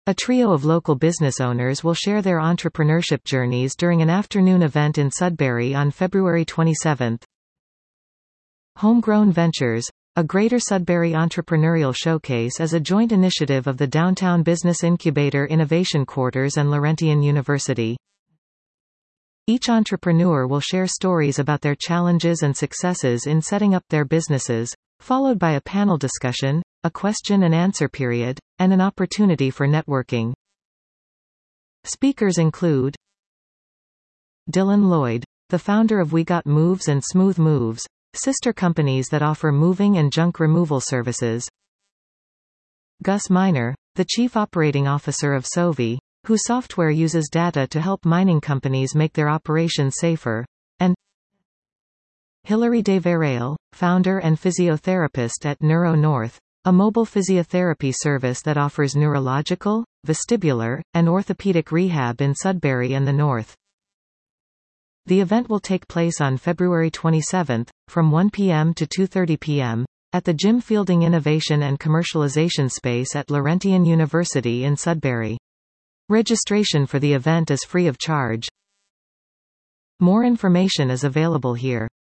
A trio of local business owners will share their entrepreneurship journeys during an afternoon event in Sudbury on February 27. Homegrown Ventures, a Greater Sudbury Entrepreneurial Showcase, is a joint initiative of the Downtown Business Incubator Innovation Quarters and Laurentian University. Each entrepreneur will share stories about their challenges and successes in setting up their businesses, followed by a panel discussion, a question and answer period, and an opportunity for networking. Speakers include Dylan Lloyd, the founder of We Got Moves and Smooth Moves, sister companies that offer moving and junk removal services. Gus Miner, the chief operating officer of Sovi, whose software uses data to help mining companies make their operations safer, and Hilary Desvarail, founder and physiotherapist at Neuro North, a mobile physiotherapy service that offers neurological, vestibular, and orthopedic rehab in Sudbury and the North. The event will take place on February 27, from 1 p.m. to 2:30 p.m., at the Jim Fielding Innovation and Commercialization Space at Laurentian University in Sudbury. Registration for the event is free of charge. More information is available here.